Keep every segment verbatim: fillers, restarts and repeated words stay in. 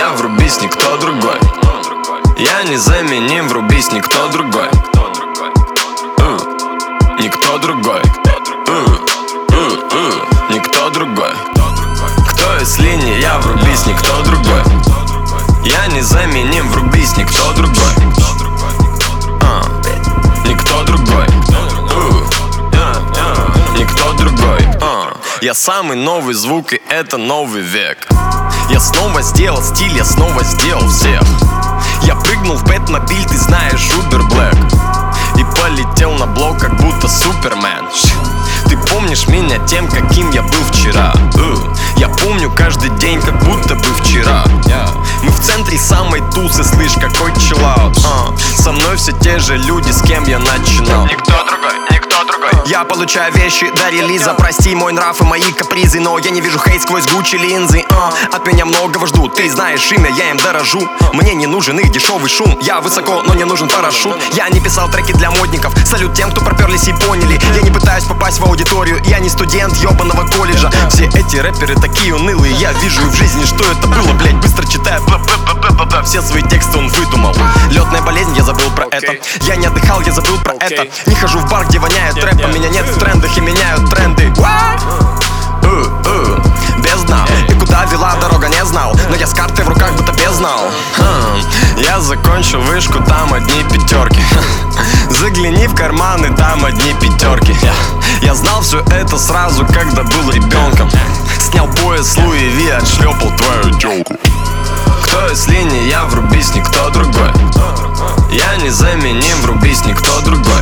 я, врубись, никто другой. Я незаменим, врубись, никто другой. uh, Никто другой. uh, uh, uh, Никто другой. Кто если не я, врубись, никто другой. Я незаменим, врубись, никто другой. uh, Никто другой. uh, uh, uh, Никто другой. uh. Я самый новый звук, и это новый век. Я снова сделал стиль, я снова сделал всех. Я прыгнул в Бэтмобиль, ты знаешь, Убер Блэк, и полетел на блок, как будто Супермен. Ты помнишь меня тем, каким я был вчера. uh. Я помню каждый день, как будто бы вчера. Мы в центре самой тусы, слышь, какой чиллаут. uh. Со мной все те же люди, с кем я начинал. Никто другой, никто другой. Я получаю вещи до релиза. Прости мой нрав и мои капризы, но я не вижу хейт сквозь Гуччи линзы. uh. От меня многого ждут, ты знаешь имя, я им дорожу. Мне не нужен их дешевый шум. Я высоко, но не нужен парашют. Я не писал треки для модников. Салют тем, кто проперлись и поняли. Я не пытаюсь попасть в аудиторию. Я не студент ебаного колледжа. Все эти рэперы такие унылые. Я вижу и в жизни, что это было, блять. Быстро читая все свои тексты он выдумал. Летная болезнь, я забыл про это. Я не отдыхал, я забыл про это. Не хожу в бар, где воняет рэпом. Меня нет в трендах и меняют тренды. Без дна. И куда вела дорога, не знал. Но я с картой в руках, будто без знал. Я закончил вышку, там одни пятерки. Загляни в карманы, там одни пятерки. Я знал все это сразу, когда был ребенком. Снял пояс Луи Ви, отшлепал твою тёлку. Кто если не я, врубись, никто другой. Я незаменим, врубись, никто другой.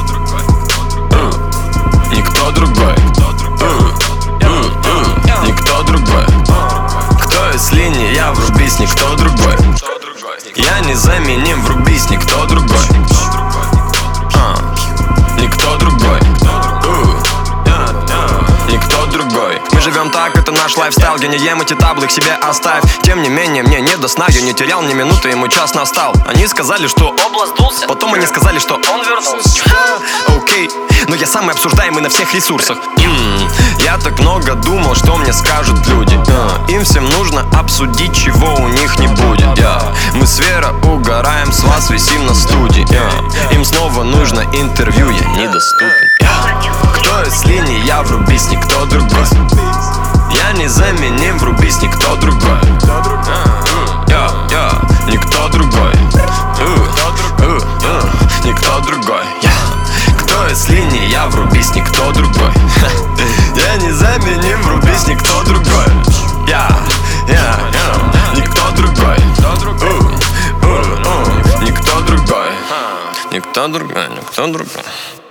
uh, Никто другой. uh, uh, uh, Никто другой. Кто если не я, врубись, никто другой. Я незаменим, врубись, никто другой. uh, Никто другой. uh, uh, uh, Никто другой. Мы живем так, это наш лайфстайл. Я не ем эти таблы, к себе оставь. Тем не менее, мне не до сна. Я не терял ни минуты, ему час настал. Они сказали, что область дулся. Потом они сказали, что он вернулся. Окей, но я самый обсуждаемый на всех ресурсах. mm. Я так много думал, что мне скажут люди. uh. Им всем нужно обсудить, чего у них не будет. yeah. Мы с Верой угораем, с вас висим на студии. yeah. Им снова нужно интервью, я недоступен. yeah. Кто если не я, врубись, никто другой. Я незаменим, врубись, никто другой. Я, я, никто другой. uh, uh, uh, Никто другой. yeah. Кто если не я, врубись, никто другой. Я незаменим, врубись, никто другой. Я, я, я, никто другой. uh, uh, uh, Никто другой. Никто другой, никто другой.